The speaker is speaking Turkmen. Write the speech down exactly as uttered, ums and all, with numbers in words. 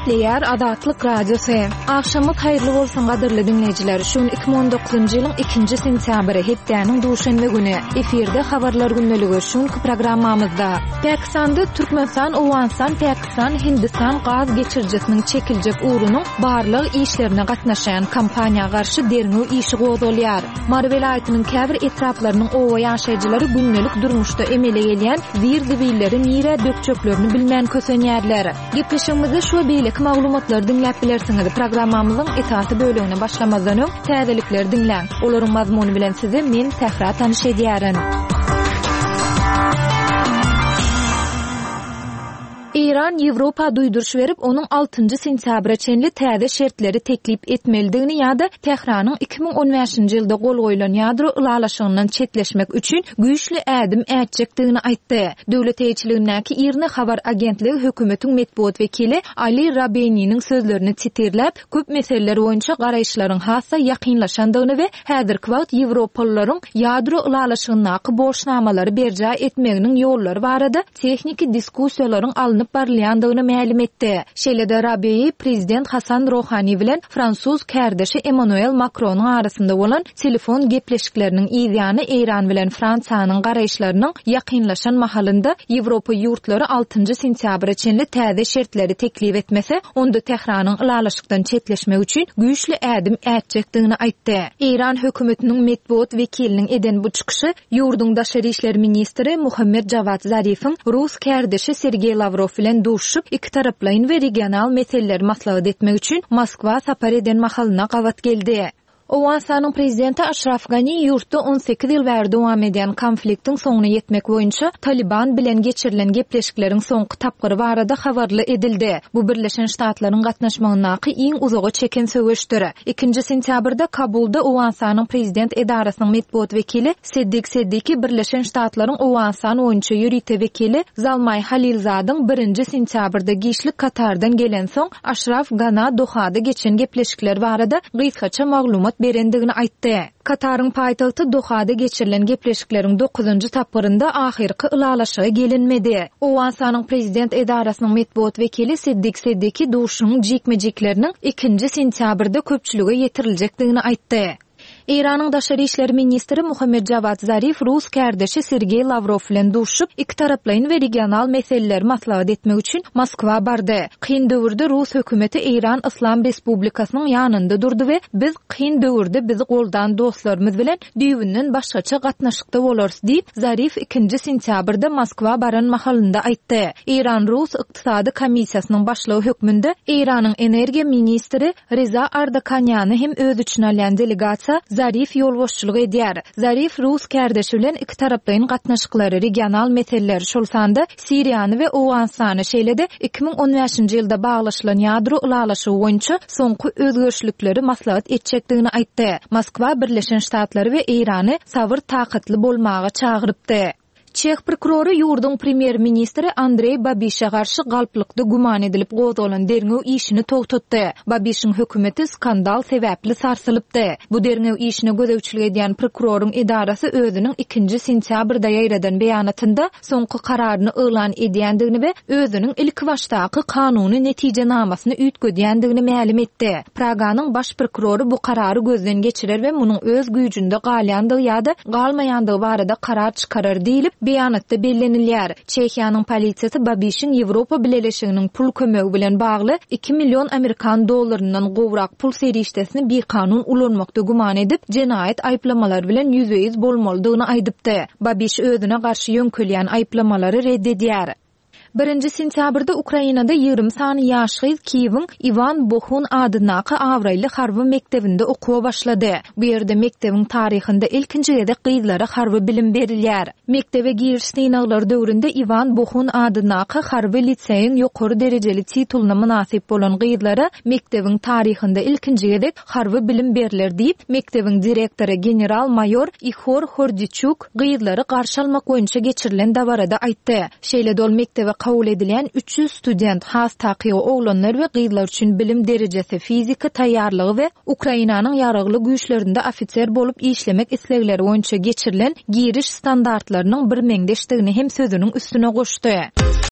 Hürmetliler Adatlyk Radiosu. Akşamyz hayrly bolsun gadyrly dinleyijiler. Şun iki bin on dokuzuncu ýylyň ikinji sentýabry hepdäniň duşanby güni efirde habarlar günneligi şun programmamyzda Pakistanda Türkmenistan, Awganistan, Pakistan, Hindistan gaz geçirjesiniň çekiljek urunyň barlyk işlerine gatnaşan kampaniýa garşy derňi işi gozulýar. Mar welaýatynyň käbir etraplarynyň owa ýaşaýjylary günnelik durmuşda emele gelýän wir dibilleri nire dökçöklerini bilmän kösenýärler. Gepleşigimizde şu beýleki maglumatlar dinläp bilersiňiz. Programmamyzyň etaty bölümine başlamazdan öň täzelikler dinläň. Olaryň mazmuny bilen sizi men Tehra tanyş edýärin. İran Ýewropa duýduruş berip onuň altynjy sentýabra çenli täze şertleri teklip etmelidigini ýa-da Tehranyň iki bin on beşinji ýylda gol goýulan ýadro ulalaşygynyň çetleşmek üçin güýçli ädim ätjekdigini aýtdy. Döwlet eýçiligindäki İran habar agentligi hökümetiň medeniýet wekili Ali Rabeyniň sözlerini çitirläp, köp meseleler boýunça garaýşlaryň hassa ýakynlaşandygyny we häzirki wagt Ýewropalylaryň ýadro ulalaşygynyň boşnamalary berja etmeginiň ýollary barada tehnik diskussiýalaryň alınıp barlayandygyny ma'lum etdi. Şeýle-de Rabiy prezident Hasan Rohani bilen Fransuz kärdeşi Emmanuel Macronyň arasynda bolan telefon gepleşikleriniň ýygyny İran bilen Fransanyň garaýşlarynyň ýakynlaşan mahalynda Ýewropa ýurtlary altynjy sentýabra çenli täze şertleri teklip etmese, onda Tehranyň ulalaşykdan çetleşmek üçin güýçli ädim ätjekdigini aýtdy. İran hökümetiniň medeniýet wekiliniň eden bu çykyşy ýurdun daşary işler ministri Muhammed Javad Zarifiň Rus kärdeşi Sergey Lavrov bilen duşup iki taraplaryň we regional meseleleri maslahat etmek üçin Moskwa sapar eden mahalyna gawat geldi. Awganistanyň prezidenti Ashraf Ghani ýurtda on sekiz ýyl bäri dowam eden konfliktiň soňuna ýetmek boýunça Taliban bilen geçirilen gepleşikleriň soňky tapgyry barada habarly edildi. Bu Birleşen Ştatlaryň gatnaşmagyny iň uzaga çeken söwüşdir. ikinji sentýabrda Kabulda Awganistanyň prezident edarasynyň medeniýet wekili Seddik Seddiki Birleşen Ştatlaryň Awganistan boýunça ýürüýte wekili Zalmay Halilzadyň birinji sentýabrda giýişlik Katardan gelen soň Ashraf Ghani Dohada geçen gepleşikler barada gysgaça maglumat berendigini aýtdy. Kataryň paýtagty Dohada geçirilen gepleşikleriň dokuzunjy tapgyrynda ahyrky ulalaşyga gelinmedi. Awganistanyň prezident edarasynyň medeniýet wekili Seddik Seddiki duşunyň jikmejikleriniň ikinji sentýabrda köpçülüge ýetiriljekdigini aýtdy. İran'ın daşary işler ministri Muhammed Javad Zarif Rus kärdeşi Sergey Lavrov bilen duşup iki taraplaryň we regional meseleleri maslahat etmek üçin Moskwa bardy. Kyn döwürde Rus hökümeti İran Islam Respublikasynyň ýanynda durdy we biz kyn döwürde bizi goldan dostlarymyz bilen düýbünden başgaça gatnaşykda bolars diýip Zarif ikinji sentýabrda Moskwa baran mahalynda aýtdy. İran Rus ykdysady komissiýasynyň başlygy hökmünde İranyň energiýa ministri Reza Ardakanýany hem öz üçin alýan delegasiýa Zarif ýolboşçylyk edýär. Zarif Rus kärdeşi bilen iki taraplaryň gatnaşyklary regional meseleleri şolsanda Siriýany we Awganistany şeýle-de iki bin on beşinji ýylda baglaşylan ýadro ulalaşygy boýunça soňky özgörüşlikleri maslahat etjekdigini aýtdy. Moskwa Birleşen Ştatlary we İrany sabır takatly bolmagy çagyrypdy. Çeх prokuroru ýurdun premier ministri Andrey Babişe garşy galplykda guman edilip gozalan derňew işini togtatdy. Babişiň hökümeti skandal sebäpli sarsylypdy. Bu derňew işini gözewçilik edýän prokuroryň edarasy özüniň ikinji sentýabrda ýaýradan beýanatynda soňky kararyny elan edýändigini we özüniň ilk başdaky kanuny netijenamasyny üýtgedýändigini ma'lum etdi. Praganyň baş prokuroru bu karary gözden geçirer we munyň öz güýjünde galýandygy ýa-da galmaýandygy barada karar çykarar diýilip beýanatda bellenilýär. Çehiýanyň polisiýasy Babişiň Ýewropa Birleşiginiň pul kömegi bilen bagly iki milyon Amerikan dollarynyň gowrak pul serişdesini bir kanun ulanmakda guman edip jenaýet aýplamalar bilen ýüzüýiz bolmalydygyny aýdypdy. Babiş özüne garşy ýönkelýän aýplamalary reddedýär. birinji sentýabrda Ukrainada ýygrimi sany ýaşly Kiýewiň Ivan Bohun adynaky awraýly harby mektebinde okuwa başlady. Bu ýerde mektebiň taryhynda ilkinji gedek gyzlara harby bilim berilýär. Mektebe giriş synaglar döwründe Ivan Bohun adynaky harby liseýiň ýokary derejeli tituluna münasip bolan gyzlara mektebiň taryhynda ilkinji gedek harby bilim beriler diýip mektebiň direktory general mayor Ihor Hordichuk gyzlary garşy almak boýunça geçirilen dabarada aýtdy. Şeýle dol mektebe kabul edilen üç yüz student has taqiy oglanlar we gyzlar üçin bilim derejesi fizika taýýarlygy we Ukrainanyň ýaragly güýçlerinde ofitser bolup işlemek islegleri boýunça geçirilen giriş standartlarynyň bir meňdeşdigini hem sözüniň üstüne goşdy.